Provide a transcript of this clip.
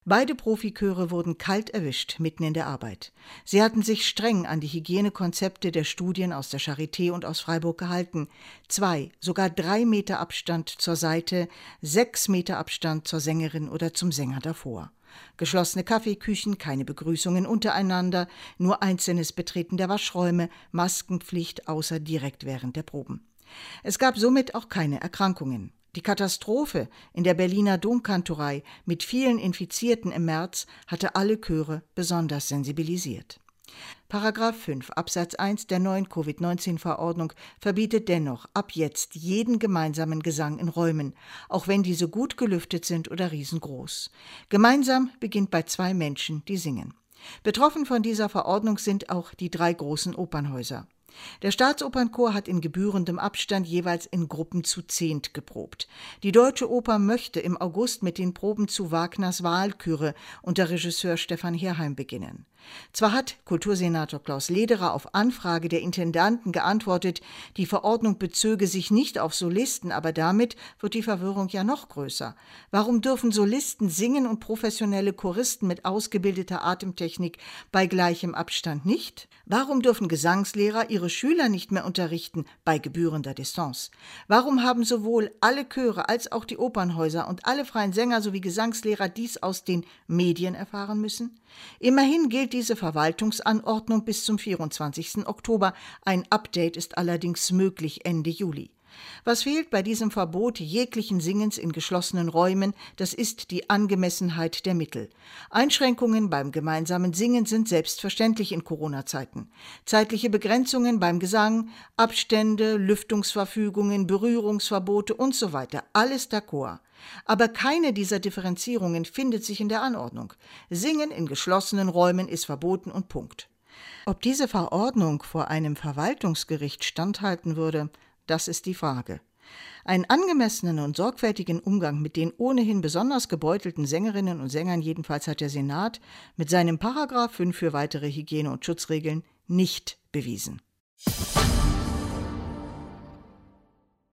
Beide Profichöre wurden kalt erwischt, mitten in der Arbeit. Sie hatten sich streng an die Hygienekonzepte der Studien aus der Charité und aus Freiburg gehalten. 2, sogar 3 Meter Abstand zur Seite, 6 Meter Abstand zur Sängerin oder zum Sänger davor. Geschlossene Kaffeeküchen, keine Begrüßungen untereinander, nur einzelnes Betreten der Waschräume, Maskenpflicht außer direkt während der Proben. Es gab somit auch keine Erkrankungen. Die Katastrophe in der Berliner Domkantorei mit vielen Infizierten im März hatte alle Chöre besonders sensibilisiert. Paragraph 5 Absatz 1 der neuen Covid-19-Verordnung verbietet dennoch ab jetzt jeden gemeinsamen Gesang in Räumen, auch wenn diese gut gelüftet sind oder riesengroß. Gemeinsam beginnt bei 2 Menschen, die singen. Betroffen von dieser Verordnung sind auch die 3 großen Opernhäuser. Der Staatsopernchor hat in gebührendem Abstand jeweils in Gruppen zu 10 geprobt. Die Deutsche Oper möchte im August mit den Proben zu Wagners Walküre unter Regisseur Stefan Herheim beginnen. Zwar hat Kultursenator Klaus Lederer auf Anfrage der Intendanten geantwortet, die Verordnung bezöge sich nicht auf Solisten, aber damit wird die Verwirrung ja noch größer. Warum dürfen Solisten singen und professionelle Choristen mit ausgebildeter Atemtechnik bei gleichem Abstand nicht? Warum dürfen Gesangslehrer ihre Schüler nicht mehr unterrichten bei gebührender Distanz? Warum haben sowohl alle Chöre als auch die Opernhäuser und alle freien Sänger sowie Gesangslehrer dies aus den Medien erfahren müssen? Immerhin gilt diese Verwaltungsanordnung bis zum 24. Oktober. Ein Update ist allerdings möglich Ende Juli. Was fehlt bei diesem Verbot jeglichen Singens in geschlossenen Räumen, das ist die Angemessenheit der Mittel. Einschränkungen beim gemeinsamen Singen sind selbstverständlich in Corona-Zeiten. Zeitliche Begrenzungen beim Gesang, Abstände, Lüftungsverfügungen, Berührungsverbote usw. Alles d'accord. Aber keine dieser Differenzierungen findet sich in der Anordnung. Singen in geschlossenen Räumen ist verboten und Punkt. Ob diese Verordnung vor einem Verwaltungsgericht standhalten würde, das ist die Frage. Einen angemessenen und sorgfältigen Umgang mit den ohnehin besonders gebeutelten Sängerinnen und Sängern jedenfalls hat der Senat mit seinem Paragraph 5 für weitere Hygiene- und Schutzregeln nicht bewiesen.